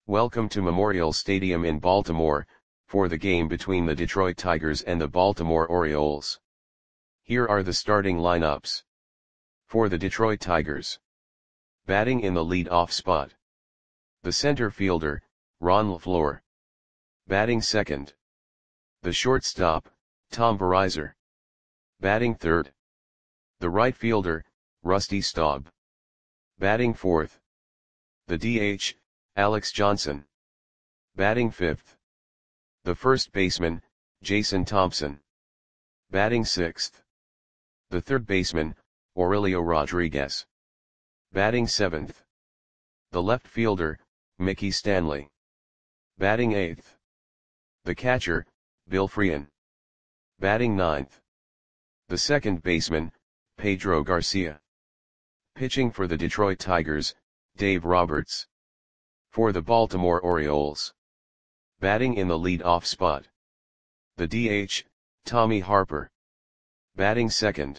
Welcome to Memorial Stadium in Baltimore, for the game between the Detroit Tigers and the Baltimore Orioles. Here are the starting lineups. For the Detroit Tigers. Batting in the lead-off spot. The center fielder, Ron LeFlore. Batting second. The shortstop, Tom Verizor. Batting third. The right fielder, Rusty Staub. Batting fourth. The DH, Alex Johnson. Batting fifth. The first baseman, Jason Thompson. Batting sixth. The third baseman, Aurelio Rodriguez. Batting seventh. The left fielder, Mickey Stanley. Batting eighth. The catcher, Bill Freehan. Batting ninth. The second baseman, Pedro Garcia. Pitching for the Detroit Tigers, Dave Roberts. For the Baltimore Orioles. Batting in the lead-off spot. The DH, Tommy Harper. Batting second.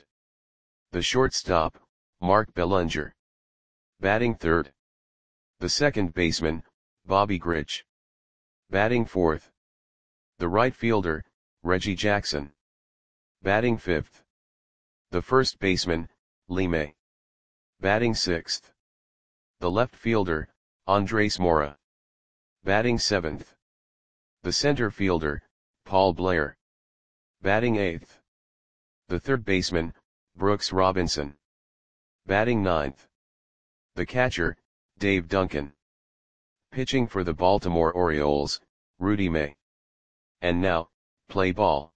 The shortstop, Mark Bellinger. Batting third. The second baseman, Bobby Grich. Batting fourth. The right fielder, Reggie Jackson. Batting fifth. The first baseman, Lee May. Batting sixth. The left fielder, Andres Mora. Batting seventh. The center fielder, Paul Blair. Batting eighth. The third baseman, Brooks Robinson. Batting ninth. The catcher, Dave Duncan. Pitching for the Baltimore Orioles, Rudy May. And now, play ball.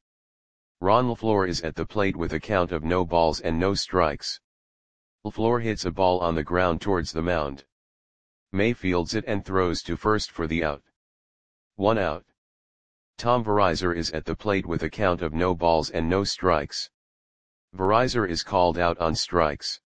Ron LeFlore is at the plate with a count of no balls and no strikes. LeFlore hits a ball on the ground towards the mound. May fields it and throws to first for the out. 1 out. Tom Verizor is at the plate with a count of no balls and no strikes. Verizor is called out on strikes.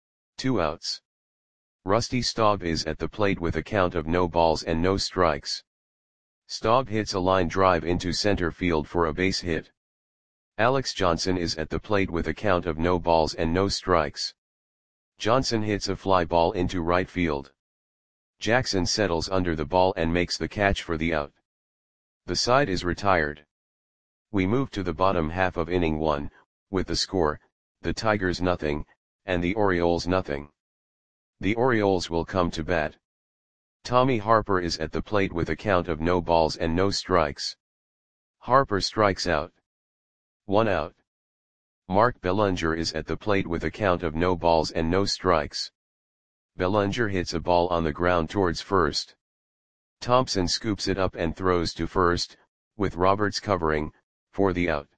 2 outs. Rusty Staub is at the plate with a count of no balls and no strikes. Staub hits a line drive into center field for a base hit. Alex Johnson is at the plate with a count of no balls and no strikes. Johnson hits a fly ball into right field. Jackson settles under the ball and makes the catch for the out. The side is retired. We move to the bottom half of inning 1, with the score, the Tigers nothing, and the Orioles nothing. The Orioles will come to bat. Tommy Harper is at the plate with a count of no balls and no strikes. Harper strikes out. 1 out. Mark Bellinger is at the plate with a count of no balls and no strikes. Bellinger hits a ball on the ground towards first. Thompson scoops it up and throws to first, with Roberts covering, for the out.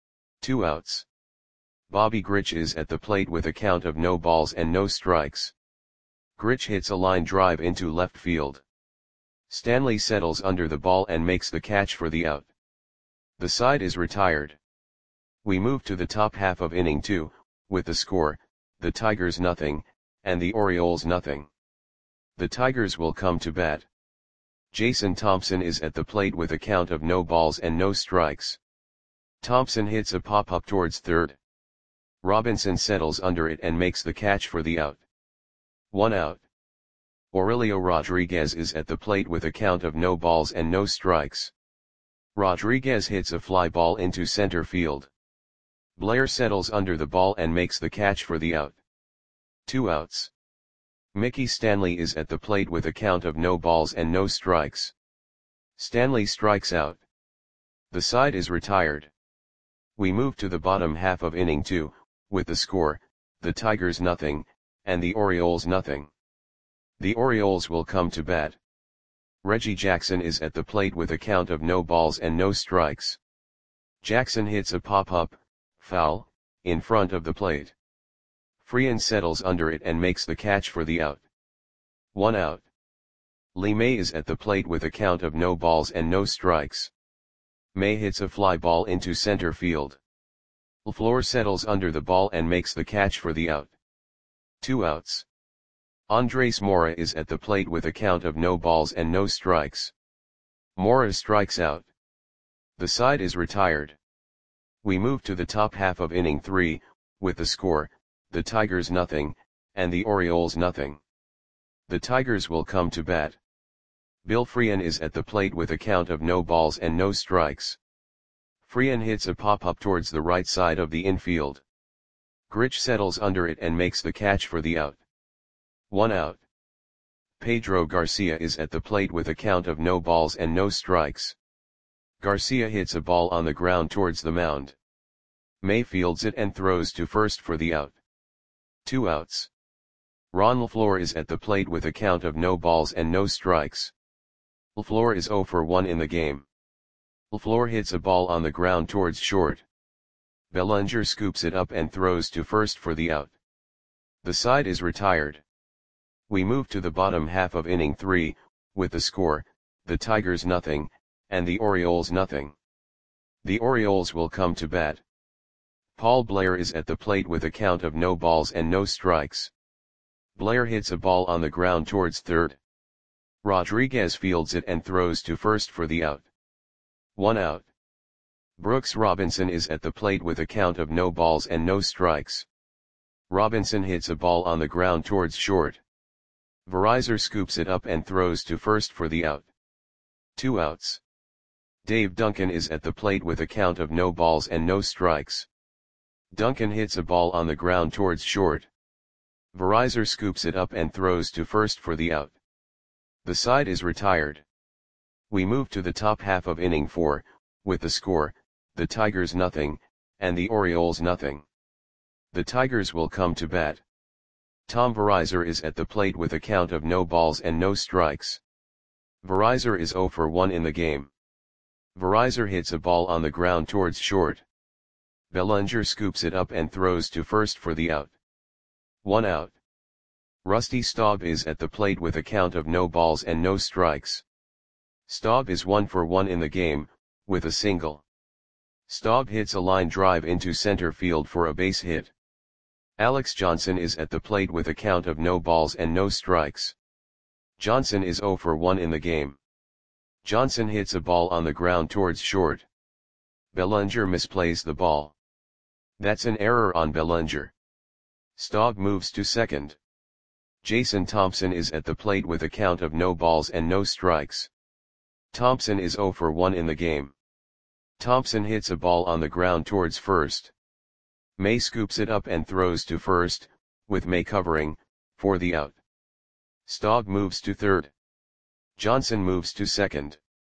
2 outs. Bobby Grich is at the plate with a count of no balls and no strikes. Grich hits a line drive into left field. Stanley settles under the ball and makes the catch for the out. The side is retired. We move to the top half of inning 2, with the score, the Tigers nothing, and the Orioles nothing. The Tigers will come to bat. Jason Thompson is at the plate with a count of no balls and no strikes. Thompson hits a pop-up towards third. Robinson settles under it and makes the catch for the out. 1 out. Aurelio Rodriguez is at the plate with a count of no balls and no strikes. Rodriguez hits a fly ball into center field. Blair settles under the ball and makes the catch for the out. 2 outs. Mickey Stanley is at the plate with a count of no balls and no strikes. Stanley strikes out. The side is retired. We move to the bottom half of inning 2, with the score, the Tigers nothing, and the Orioles nothing. The Orioles will come to bat. Reggie Jackson is at the plate with a count of no balls and no strikes. Jackson hits a pop-up, foul, in front of the plate. Freehan settles under it and makes the catch for the out. 1 out. Lee May is at the plate with a count of no balls and no strikes. May hits a fly ball into center field. LeFlore settles under the ball and makes the catch for the out. 2 outs. Andres Mora is at the plate with a count of no balls and no strikes. Mora strikes out. The side is retired. We move to the top half of inning 3, with the score, the Tigers nothing, and the Orioles nothing. The Tigers will come to bat. Bill Frean is at the plate with a count of no balls and no strikes. Frean hits a pop-up towards the right side of the infield. Grich settles under it and makes the catch for the out. 1 out. Pedro Garcia is at the plate with a count of no balls and no strikes. Garcia hits a ball on the ground towards the mound. May fields it and throws to first for the out. 2 outs. Ron LaFleur is at the plate with a count of no balls and no strikes. LaFleur is 0 for 1 in the game. LaFleur hits a ball on the ground towards short. Bellinger scoops it up and throws to first for the out. The side is retired. We move to the bottom half of inning 3, with the score, the Tigers nothing, and the Orioles nothing. The Orioles will come to bat. Paul Blair is at the plate with a count of no balls and no strikes. Blair hits a ball on the ground towards third. Rodriguez fields it and throws to first for the out. 1 out. Brooks Robinson is at the plate with a count of no balls and no strikes. Robinson hits a ball on the ground towards short. Verizar scoops it up and throws to first for the out. 2 outs. Dave Duncan is at the plate with a count of no balls and no strikes. Duncan hits a ball on the ground towards short. Verizar scoops it up and throws to first for the out. The side is retired. We move to the top half of inning 4, with the score, the Tigers nothing, and the Orioles nothing. The Tigers will come to bat. Tom Verizar is at the plate with a count of no balls and no strikes. Verizar is 0 for 1 in the game. Verizar hits a ball on the ground towards short. Bellinger scoops it up and throws to first for the out. 1 out. Rusty Staub is at the plate with a count of no balls and no strikes. Staub is 1 for 1 in the game, with a single. Staub hits a line drive into center field for a base hit. Alex Johnson is at the plate with a count of no balls and no strikes. Johnson is 0 for 1 in the game. Johnson hits a ball on the ground towards short. Bellinger misplays the ball. That's an error on Bellinger. Staub moves to second. Jason Thompson is at the plate with a count of no balls and no strikes. Thompson is 0 for 1 in the game. Thompson hits a ball on the ground towards first. May scoops it up and throws to first, with May covering, for the out. Staub moves to third. Johnson moves to second.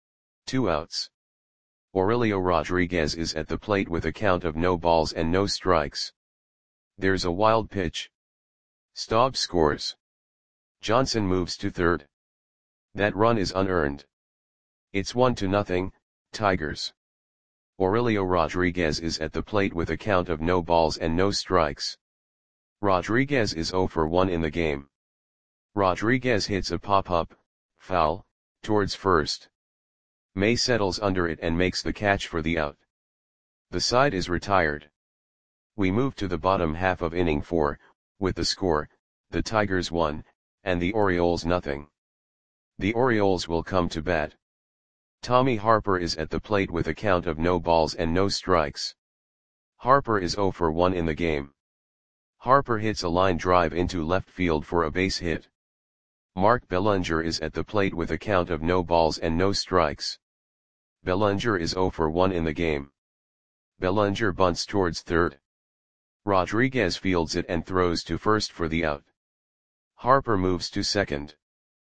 2 outs. Aurelio Rodriguez is at the plate with a count of no balls and no strikes. There's a wild pitch. Staub scores. Johnson moves to third. That run is unearned. It's 1-0, Tigers. Aurelio Rodriguez is at the plate with a count of no balls and no strikes. Rodriguez is 0 for 1 in the game. Rodriguez hits a pop-up, foul, towards first. May settles under it and makes the catch for the out. The side is retired. We move to the bottom half of inning 4, with the score, the Tigers 1, and the Orioles nothing. The Orioles will come to bat. Tommy Harper is at the plate with a count of no balls and no strikes. Harper is 0 for 1 in the game. Harper hits a line drive into left field for a base hit. Mark Bellinger is at the plate with a count of no balls and no strikes. Bellinger is 0 for 1 in the game. Bellinger bunts towards third. Rodriguez fields it and throws to first for the out. Harper moves to second.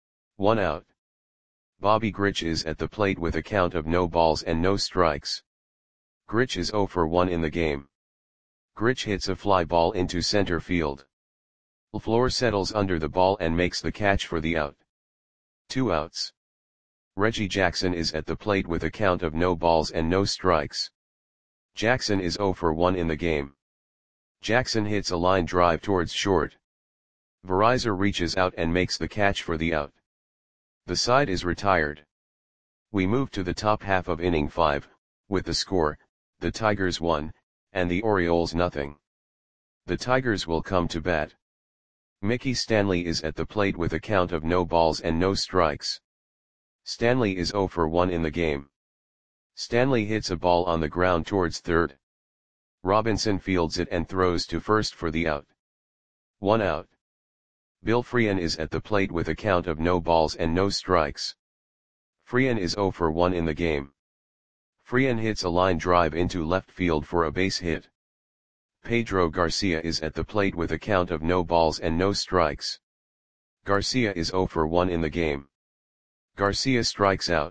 1 out. Bobby Grich is at the plate with a count of no balls and no strikes. Grich is 0 for 1 in the game. Grich hits a fly ball into center field. LaFleur settles under the ball and makes the catch for the out. 2 outs. Reggie Jackson is at the plate with a count of no balls and no strikes. Jackson is 0 for 1 in the game. Jackson hits a line drive towards short. Verizar reaches out and makes the catch for the out. The side is retired. We move to the top half of inning 5, with the score, the Tigers 1, and the Orioles nothing. The Tigers will come to bat. Mickey Stanley is at the plate with a count of no balls and no strikes. Stanley is 0 for 1 in the game. Stanley hits a ball on the ground towards third. Robinson fields it and throws to first for the out. 1 out. Bill Frean is at the plate with a count of no balls and no strikes. Frean is 0 for 1 in the game. Frean hits a line drive into left field for a base hit. Pedro Garcia is at the plate with a count of no balls and no strikes. Garcia is 0 for 1 in the game. Garcia strikes out.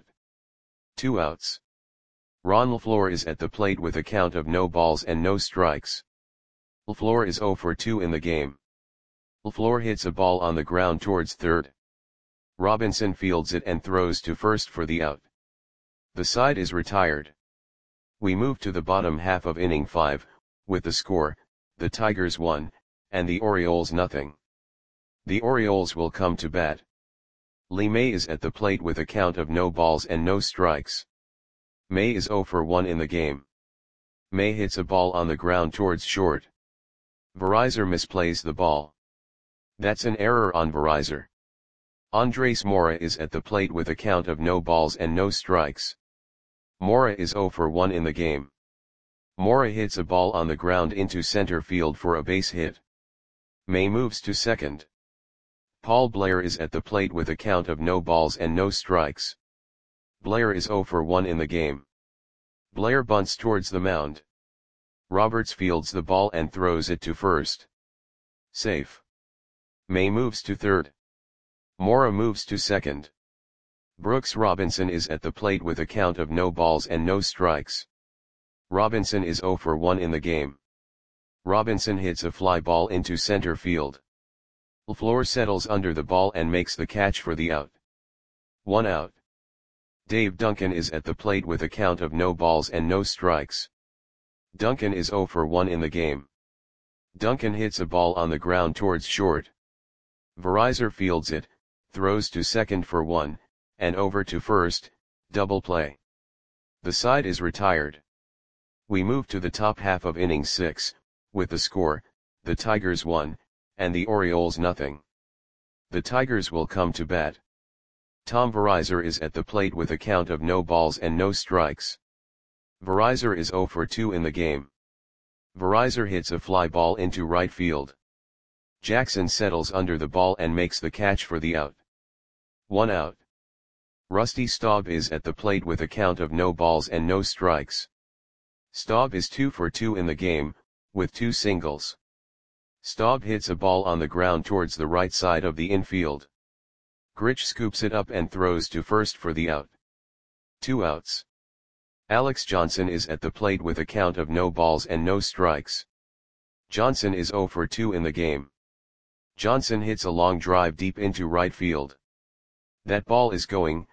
2 outs. Ron LaFleur is at the plate with a count of no balls and no strikes. LaFleur is 0 for 2 in the game. LaFleur hits a ball on the ground towards third. Robinson fields it and throws to first for the out. The side is retired. We move to the bottom half of inning 5, with the score, the Tigers 1, and the Orioles nothing. The Orioles will come to bat. Lee May is at the plate with a count of no balls and no strikes. May is 0 for 1 in the game. May hits a ball on the ground towards short. Verizar misplays the ball. That's an error on Verizar. Andres Mora is at the plate with a count of no balls and no strikes. Mora is 0 for 1 in the game. Mora hits a ball on the ground into center field for a base hit. May moves to second. Paul Blair is at the plate with a count of no balls and no strikes. Blair is 0 for 1 in the game. Blair bunts towards the mound. Roberts fields the ball and throws it to first. Safe. May moves to third. Mora moves to second. Brooks Robinson is at the plate with a count of no balls and no strikes. Robinson is 0 for 1 in the game. Robinson hits a fly ball into center field. LaFleur settles under the ball and makes the catch for the out. 1 out. Dave Duncan is at the plate with a count of no balls and no strikes. Duncan is 0 for 1 in the game. Duncan hits a ball on the ground towards short. Verizar fields it, throws to second for 1, and over to first, double play. The side is retired. We move to the top half of inning 6, with the score, the Tigers 1, and the Orioles nothing. The Tigers will come to bat. Tom Verizar is at the plate with a count of no balls and no strikes. Verizar is 0 for 2 in the game. Verizar hits a fly ball into right field. Jackson settles under the ball and makes the catch for the out. 1 out. Rusty Staub is at the plate with a count of no balls and no strikes. Staub is 2 for 2 in the game, with 2 singles. Staub hits a ball on the ground towards the right side of the infield. Grich scoops it up and throws to first for the out. 2 outs. Alex Johnson is at the plate with a count of no balls and no strikes. Johnson is 0 for 2 in the game. Johnson hits a long drive deep into right field. That ball is gone.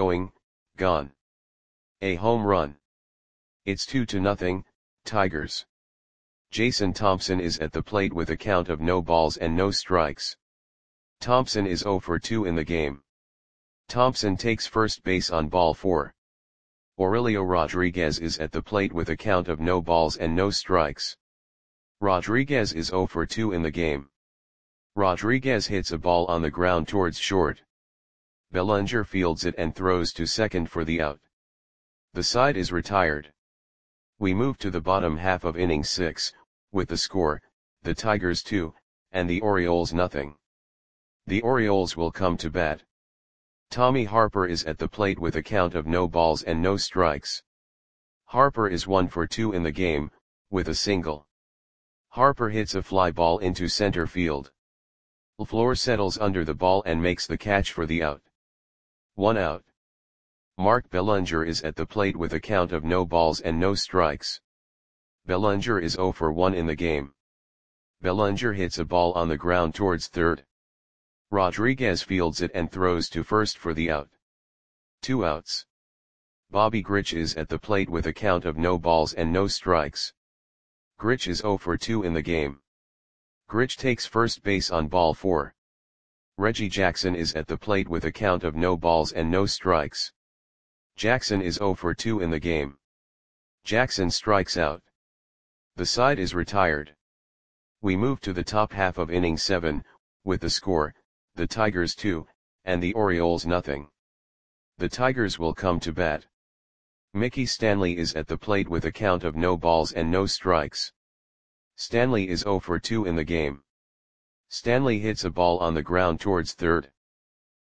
A home run. It's 2-0, Tigers. Jason Thompson is at the plate with a count of no balls and no strikes. Thompson is 0 for 2 in the game. Thompson takes first base on ball 4. Aurelio Rodriguez is at the plate with a count of no balls and no strikes. Rodriguez is 0 for 2 in the game. Rodriguez hits a ball on the ground towards short. Bellinger fields it and throws to second for the out. The side is retired. We move to the bottom half of inning 6, with the score, the Tigers 2, and the Orioles nothing. The Orioles will come to bat. Tommy Harper is at the plate with a count of no balls and no strikes. Harper is 1 for 2 in the game, with a single. Harper hits a fly ball into center field. LaFleur settles under the ball and makes the catch for the out. 1 out. Mark Bellinger is at the plate with a count of no balls and no strikes. Bellinger is 0 for 1 in the game. Bellinger hits a ball on the ground towards third. Rodriguez fields it and throws to first for the out. 2 outs. Bobby Grich is at the plate with a count of no balls and no strikes. Grich is 0 for 2 in the game. Grich takes first base on ball 4. Reggie Jackson is at the plate with a count of no balls and no strikes. Jackson is 0 for 2 in the game. Jackson strikes out. The side is retired. We move to the top half of inning 7, with the score, the Tigers 2, and the Orioles nothing. The Tigers will come to bat. Mickey Stanley is at the plate with a count of no balls and no strikes. Stanley is 0 for 2 in the game. Stanley hits a ball on the ground towards third.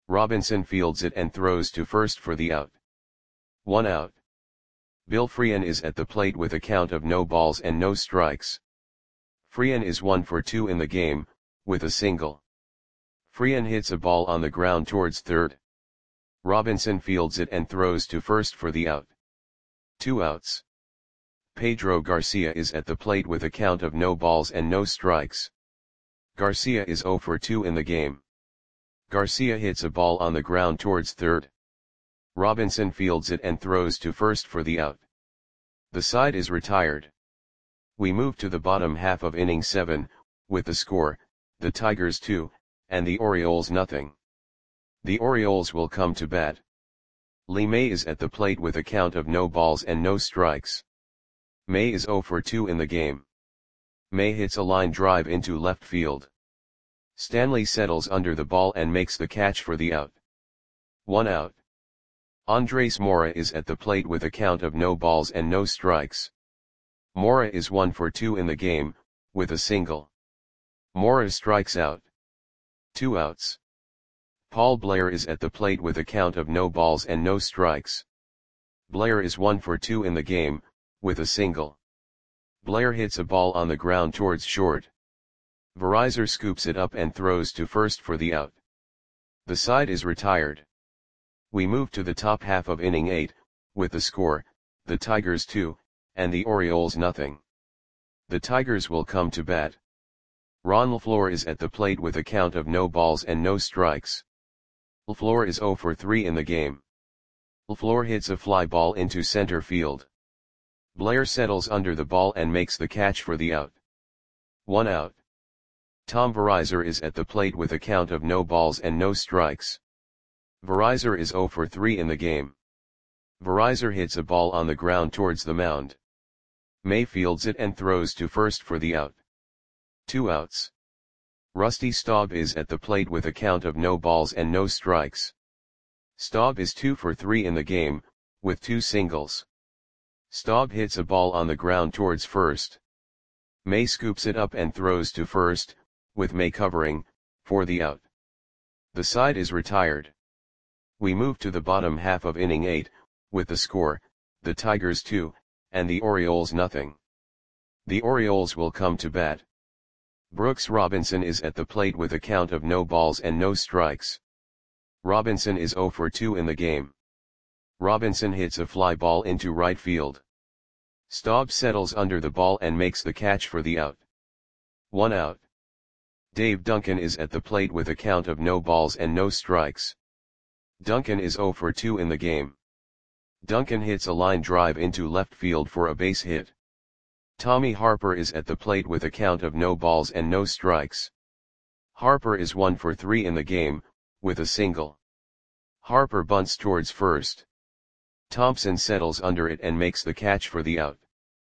Robinson fields it and throws to first for the out. 1 out. Bill Freehan is at the plate with a count of no balls and no strikes. Freehan is 1 for 2 in the game, with a single. Freehan hits a ball on the ground towards third. Robinson fields it and throws to first for the out. 2 outs. Pedro Garcia is at the plate with a count of no balls and no strikes. Garcia is 0 for 2 in the game. Garcia hits a ball on the ground towards third. Robinson fields it and throws to first for the out. The side is retired. We move to the bottom half of inning 7, with the score, the Tigers 2, and the Orioles nothing. The Orioles will come to bat. Lee May is at the plate with a count of no balls and no strikes. May is 0 for 2 in the game. May hits a line drive into left field. Stanley settles under the ball and makes the catch for the out. 1 out. Andres Mora is at the plate with a count of no balls and no strikes. Mora is 1 for 2 in the game, with a single. Mora strikes out. 2 outs. Paul Blair is at the plate with a count of no balls and no strikes. Blair is 1 for 2 in the game, with a single. Blair hits a ball on the ground towards short. Verizor scoops it up and throws to first for the out. The side is retired. We move to the top half of inning 8, with the score, the Tigers 2, and the Orioles nothing. The Tigers will come to bat. Ron LaFleur is at the plate with a count of no balls and no strikes. LaFleur is 0 for 3 in the game. LaFleur hits a fly ball into center field. Blair settles under the ball and makes the catch for the out. 1 out. Tom Verizor is at the plate with a count of no balls and no strikes. Verizor is 0 for 3 in the game. Verizor hits a ball on the ground towards the mound. May fields it and throws to first for the out. 2 outs. Rusty Staub is at the plate with a count of no balls and no strikes. Staub is 2 for 3 in the game, with 2 singles. Staub hits a ball on the ground towards first. May scoops it up and throws to first, with May covering, for the out. The side is retired. We move to the bottom half of inning 8, with the score, the Tigers 2, and the Orioles nothing. The Orioles will come to bat. Brooks Robinson is at the plate with a count of no balls and no strikes. Robinson is 0 for 2 in the game. Robinson hits a fly ball into right field. Staub settles under the ball and makes the catch for the out. 1 out. Dave Duncan is at the plate with a count of no balls and no strikes. Duncan is 0 for 2 in the game. Duncan hits a line drive into left field for a base hit. Tommy Harper is at the plate with a count of no balls and no strikes. Harper is 1 for 3 in the game, with a single. Harper bunts towards first. Thompson settles under it and makes the catch for the out.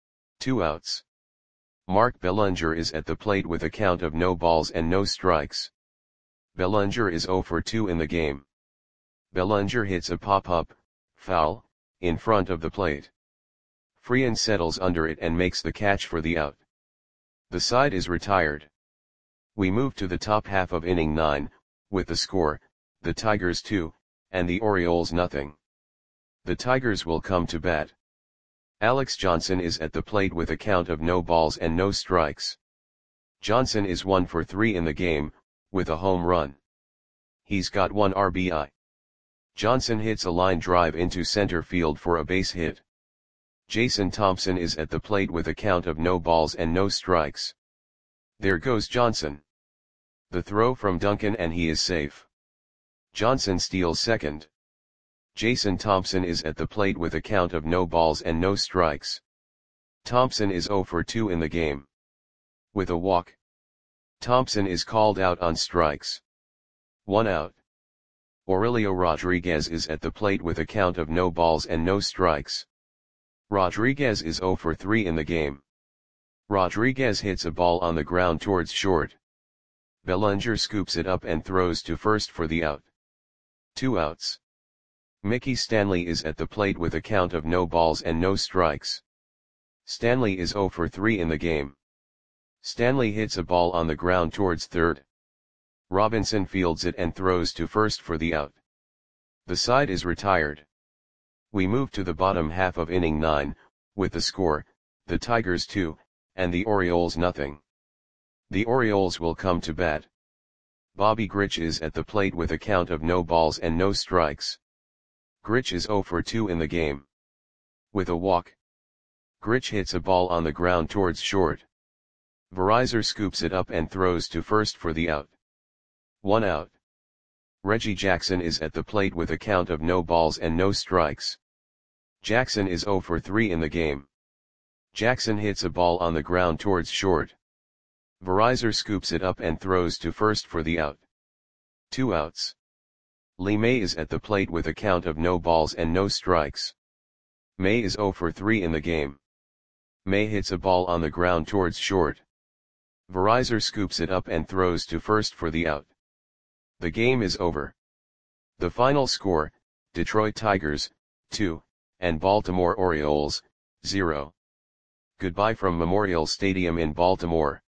2 outs. Mark Bellinger is at the plate with a count of no balls and no strikes. Bellinger is 0 for 2 in the game. Bellinger hits a pop-up, foul, in front of the plate. Freehan settles under it and makes the catch for the out. The side is retired. We move to the top half of inning 9, with the score, the Tigers 2, and the Orioles nothing. The Tigers will come to bat. Alex Johnson is at the plate with a count of no balls and no strikes. Johnson is 1 for 3 in the game, with a home run. He's got 1 RBI. Johnson hits a line drive into center field for a base hit. Jason Thompson is at the plate with a count of no balls and no strikes. There goes Johnson. The throw from Duncan and he is safe. Johnson steals second. Jason Thompson is at the plate with a count of no balls and no strikes. Thompson is 0 for 2 in the game. With a walk. Thompson is called out on strikes. 1 out. Aurelio Rodriguez is at the plate with a count of no balls and no strikes. Rodriguez is 0 for 3 in the game. Rodriguez hits a ball on the ground towards short. Bellinger scoops it up and throws to first for the out. 2 outs. Mickey Stanley is at the plate with a count of no balls and no strikes. Stanley is 0 for 3 in the game. Stanley hits a ball on the ground towards third. Robinson fields it and throws to first for the out. The side is retired. We move to the bottom half of inning 9, with the score, the Tigers 2, and the Orioles nothing. The Orioles will come to bat. Bobby Grich is at the plate with a count of no balls and no strikes. Grich is 0 for 2 in the game. With a walk, Grich hits a ball on the ground towards short. Verizor scoops it up and throws to first for the out. 1 out. Reggie Jackson is at the plate with a count of no balls and no strikes. Jackson is 0 for 3 in the game. Jackson hits a ball on the ground towards short. Verizor scoops it up and throws to first for the out. 2 outs. Lee May is at the plate with a count of no balls and no strikes. May is 0 for 3 in the game. May hits a ball on the ground towards short. Verizor scoops it up and throws to first for the out. The game is over. The final score, Detroit Tigers, 2, and Baltimore Orioles, 0. Goodbye from Memorial Stadium in Baltimore.